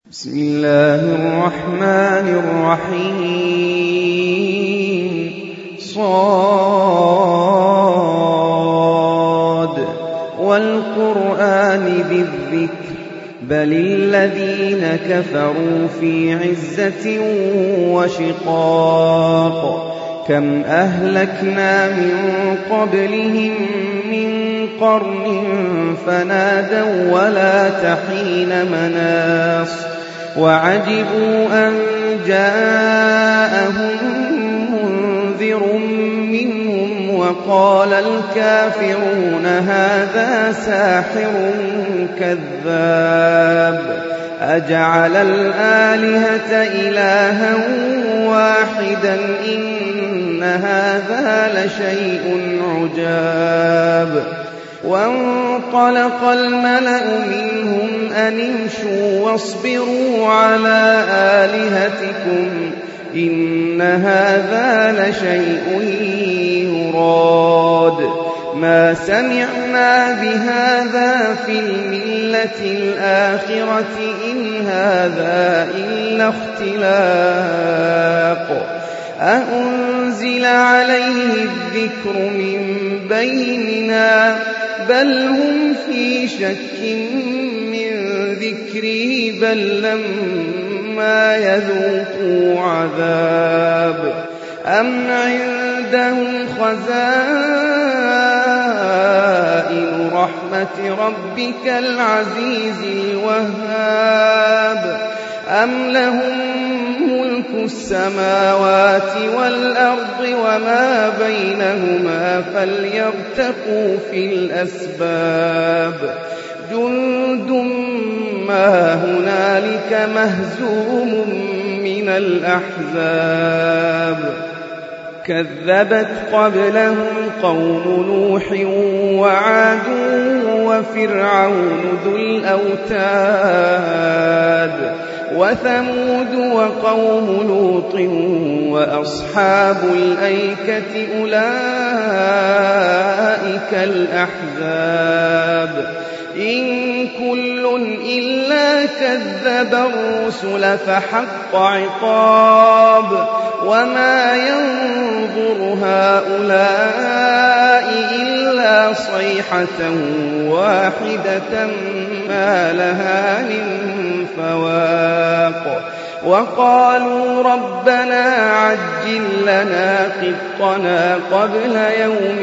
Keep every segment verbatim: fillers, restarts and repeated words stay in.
بسم الله الرحمن الرحيم صاد والقرآن ذي الذكر بل الذين كفروا في عزة وشقاق كم أهلكنا من قبلهم من قرن فنادوا ولا تحين مناص وعجبوا أن جاءهم منذر منهم وقال الكافرون هذا ساحر كذاب أجعل الآلهة إلها واحدا إن هذا لشيء عجاب وانطلق الملأ منهم أن امشوا واصبروا على آلهتكم إن هذا لشيء يراد ما سمعنا بهذا في الملة الآخرة إن هذا إلا اختلاق أأنزل عليه الذكر من بيننا بل هم في شك من ذكره بل لما يذوقوا عذاب أم عندهم خزائن رحمة ربك العزيز الوهاب أم لهم ملك السماوات والأرض وما بينهما فليرتقوا في الأسباب جند ما هنالك مهزوم من الأحزاب كذبت قبلهم قوم نوح وعاد وفرعون ذو الأوتاد وثمود وقوم لوط وأصحاب الأيكة أولئك الأحزاب إن كل إلا كذب الرسل فحق عقاب وما ينظر هؤلاء إلا صيحة واحدة ما لها من فواق وقالوا ربنا عجل لنا قطنا قبل يوم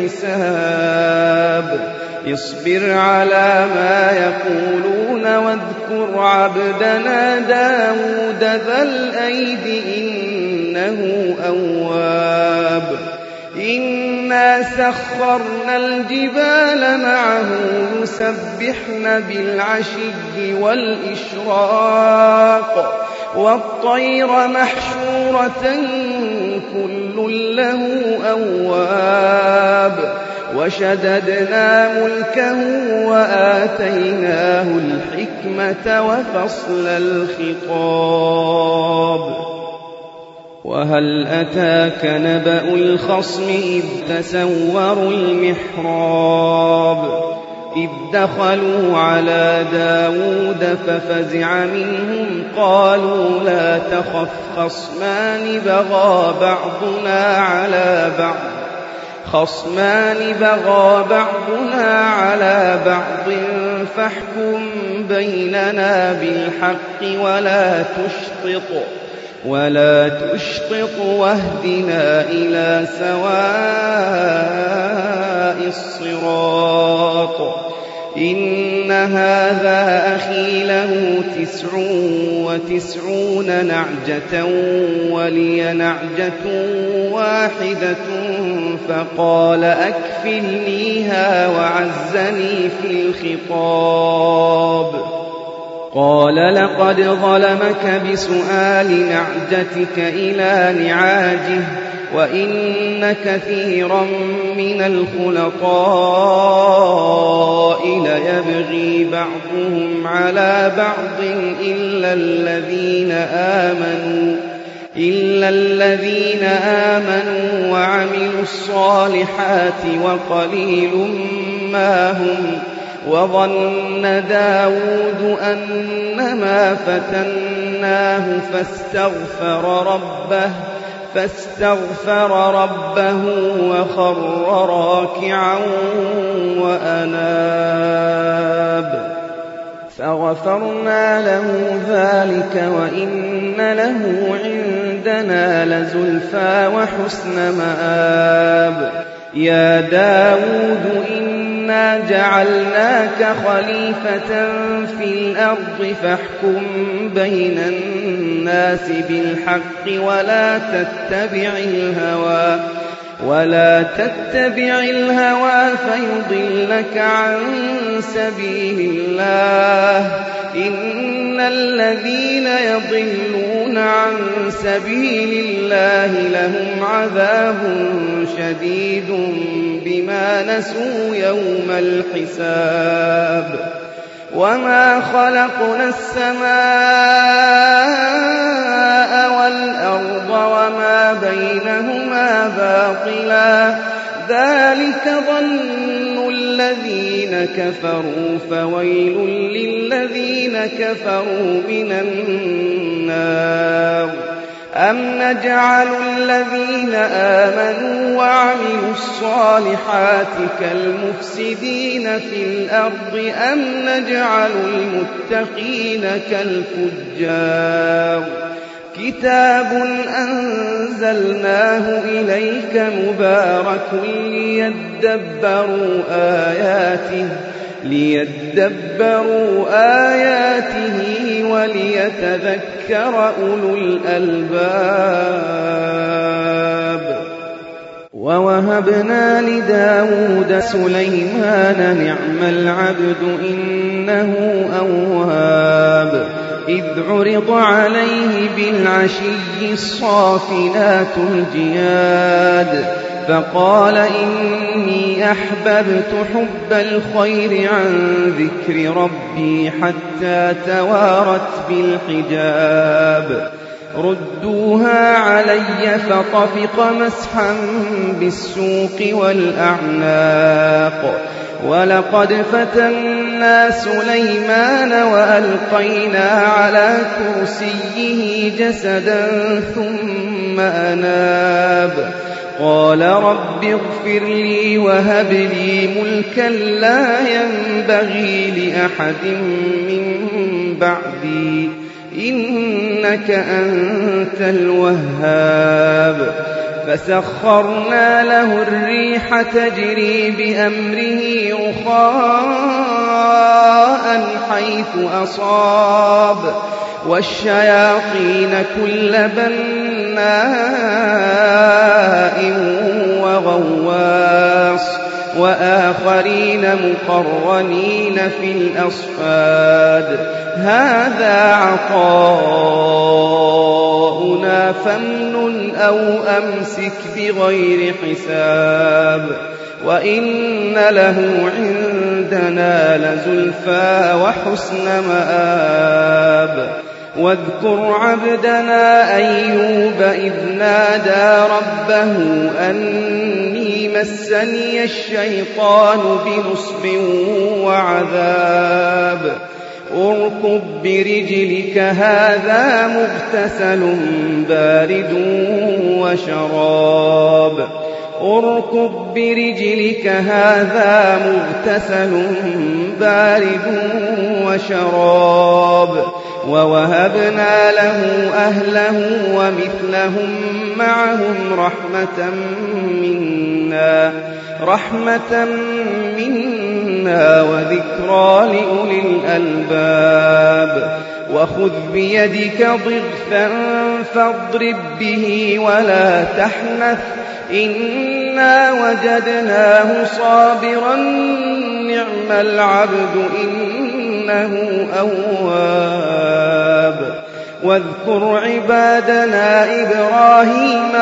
الحساب اصبر على ما يقولون واذكر عبدنا داود ذا الأيد إنه أواب إنا سخرنا الجبال معه يسبحن بالعشي والإشراق والطير محشورة كل له أواب وشددنا ملكه وآتيناه الحكمة وفصل الخطاب وهل أتاك نبأ الخصم إذ تسوروا المحراب إذ دخلوا على داود ففزع منهم قالوا لا تخف خصمان بغى بعضنا على بعض خصمان بغى بعضنا على بعض فاحكم بيننا بالحق ولا تشطط ولا تشطط واهدنا إلى سواء الصراط إن هذا أخي له تسع وتسعون نعجة ولي نعجة واحدة فقال أكفلنيها وعزني في الخطاب قال لقد ظلمك بسؤال نعجتك إلى نعاجه وإن كثيرا من الخلطاء ليبغي بعضهم على بعض إلا الذين آمنوا إلا الذين آمنوا وعملوا الصالحات وقليل ما هم وظن داود أنما فتناه فاستغفر ربه فاستغفر ربه وخر راكعا وأناب فغفرنا له ذلك وإن له عندنا لزلفى وحسن مآب يا داود إنا جعلناك خليفة في الأرض فاحكم بين الناس بالحق ولا تتبع الهوى ولا تتبع الهوى فيضلك عن سبيل الله إن الذين يضلون عن سبيل الله لهم عذاب شديد بما نسوا يوم الحساب وما خلقنا السماء والأرض وما بينهما باطلا ذلك ظن الذين كفروا فويل للذين كفروا من النار أم نجعل الذين آمنوا وعملوا الصالحات كالمفسدين في الأرض أم نجعل المتقين كالفجار كتاب أنزلناه إليك مبارك ليدبروا آياته ليدبروا آياته وليتذكر أولو الألباب ووهبنا لداود سليمان نعم العبد إنه أواب إذ عرض عليه بالعشي الصافنات الجياد فقال إني أحببت حب الخير عن ذكر ربي حتى توارت بالحجاب ردوها علي فطفق مسحا بالسوق والأعناق ولقد فتنا سليمان وألقينا على كرسيه جسدا ثم أناب قال رب اغفر لي وهب لي ملكا لا ينبغي لأحد من بعدي إنك أنت الوهاب فسخرنا له الريح تجري بأمره رخاء حيث أصاب والشياطين كل بناء وغواص وآخرين مقرنين في الأصفاد هذا عطاؤنا فامنن أو أمسك بغير حساب وإن له عندنا لزلفى وحسن مآب واذكر عبدنا أيوب إذ نادى ربه أني مسني الشيطان بنصب وعذاب اركض برجلك هذا مغتسل بارد وشراب اركض برجلك هذا مغتسل بارد وشراب ووهبنا له أهله ومثلهم معهم رحمة منا رحمة منا وذكرى لأولي الألباب وخذ بيدك ضغثا فاضرب به ولا تحنث إنا وجدناه صابرا نعم العبد إنه أواب واذكر عبادنا إبراهيم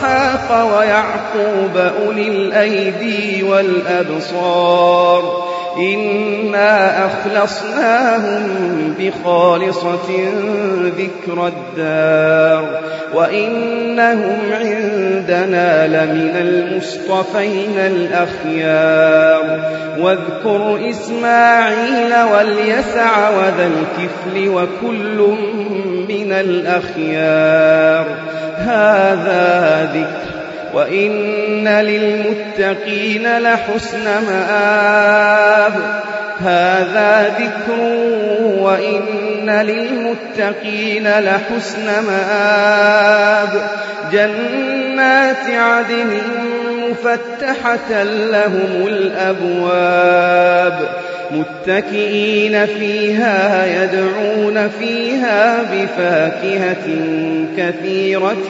وإسحاق ويعقوب أولي الأيدي والأبصار إنا أخلصناهم بخالصة ذكر الدار وإنهم عندنا لمن المصطفين الأخيار واذكر إسماعيل واليسع وذا الكفل وكل من الأخيار هذا ذكر وإن للمتقين لحسن مآب هذا ذكر وإن للمتقين لحسن مآب جنات عدن مفتحة لهم الأبواب متكئين فيها يدعون فيها بفاكهة كثيرة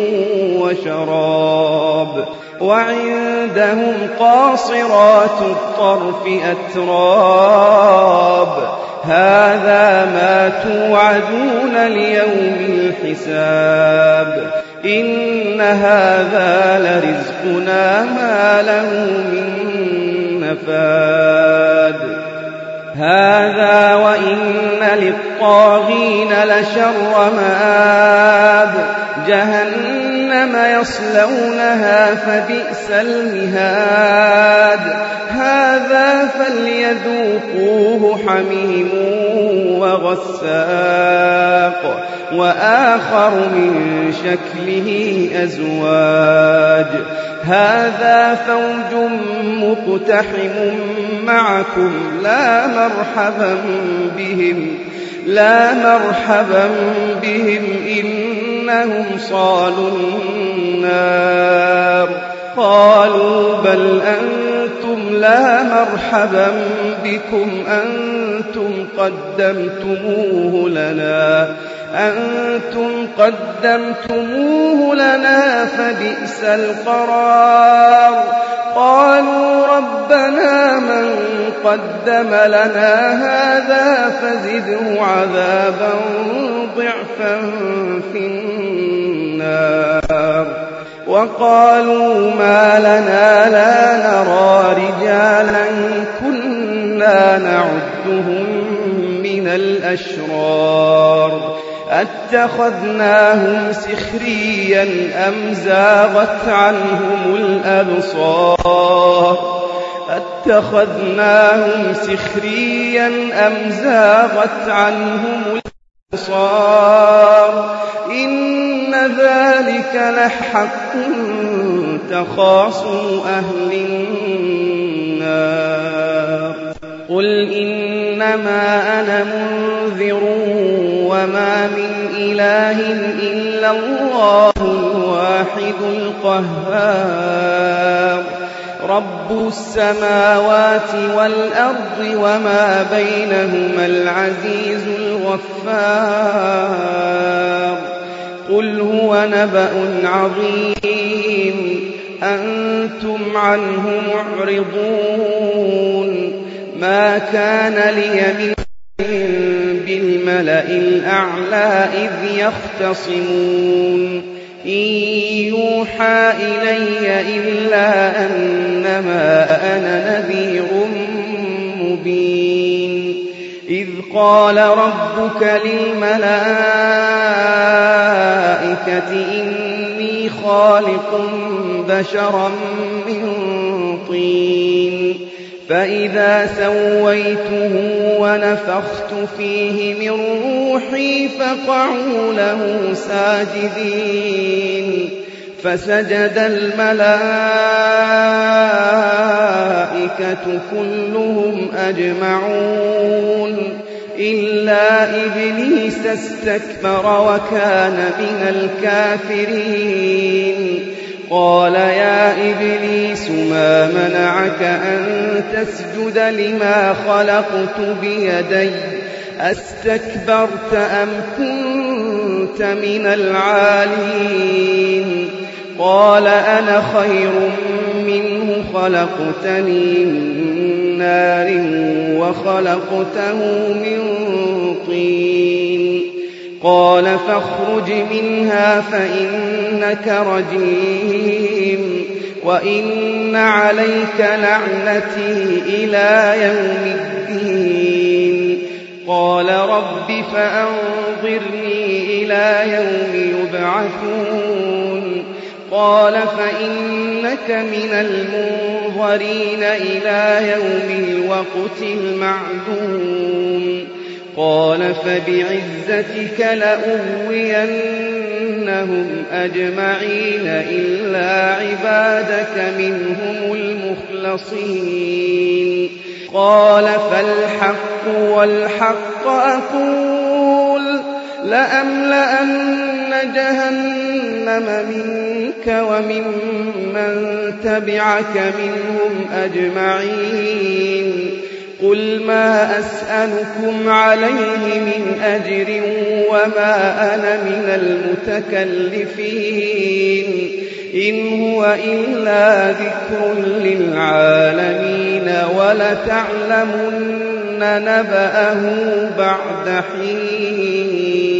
وشراب وعندهم قاصرات الطرف أتراب هذا ما توعدون ليوم الحساب إن هذا لرزقنا ما له من نفاد هذا وإن للطاغين لشر مآب جهنم يصلونها فبئس المهاد هذا فليذوقوه حميم وغساق وآخر من شكله أزواج هذا فوج مقتحم معكم لا مرحبا بهم لا مرحبا بهم إنهم صالوا النار قالوا بل أنتم لا مرحبا بكم أنتم قدمتموه لنا أنتم قدمتموه لنا فبئس القرار قالوا ربنا من قدم لنا هذا فزده عذابا ضعفا في النار وقالوا ما لنا لا نرى رجالا كنا نعدهم من الأشرار أتخذناهم سخريا أم زاغت عنهم الأبصار أتخذناهم سخريا أم زاغت عنهم الأبصار إن ذلك لحق تخاصم أهل النار قل إنما أنا منذر وما من إله إلا الله الواحد القهار رب السماوات والأرض وما بينهما العزيز الغفار قل هو نبأ عظيم أنتم عنه معرضون ما كان لي من بالملأ الأعلى إذ يختصمون إن يوحى إلي إلا أنما أنا نذير مبين إذ قال ربك للملائكة إني خالق بشرا من طين فإذا سويته ونفخت فيه من روحي فقعوا له ساجدين فسجد الملائكة كلهم أجمعون إلا إبليس استكبر وكان من الكافرين قال يا إبليس ما منعك أن تسجد لما خلقت بيدي أستكبرت أم كنت من العالين قال أنا خير منه خلقتني من نار وخلقته من طين قال فاخرج منها فإنك رجيم وإن عليك لعنتي إلى يوم الدين قال رب فأنظرني إلى يوم يبعثون قال فإنك من المنظرين إلى يوم الوقت المعلوم قال فبعزتك لأغوينهم أجمعين إلا عبادك منهم المخلصين قال فالحق والحق أقول لأملأن جهنم منك وممن تبعك منهم أجمعين قل ما أسألكم عليه من أجر وما أنا من المتكلفين إن هو إلا ذكر للعالمين ولتعلمن نبأه بعد حين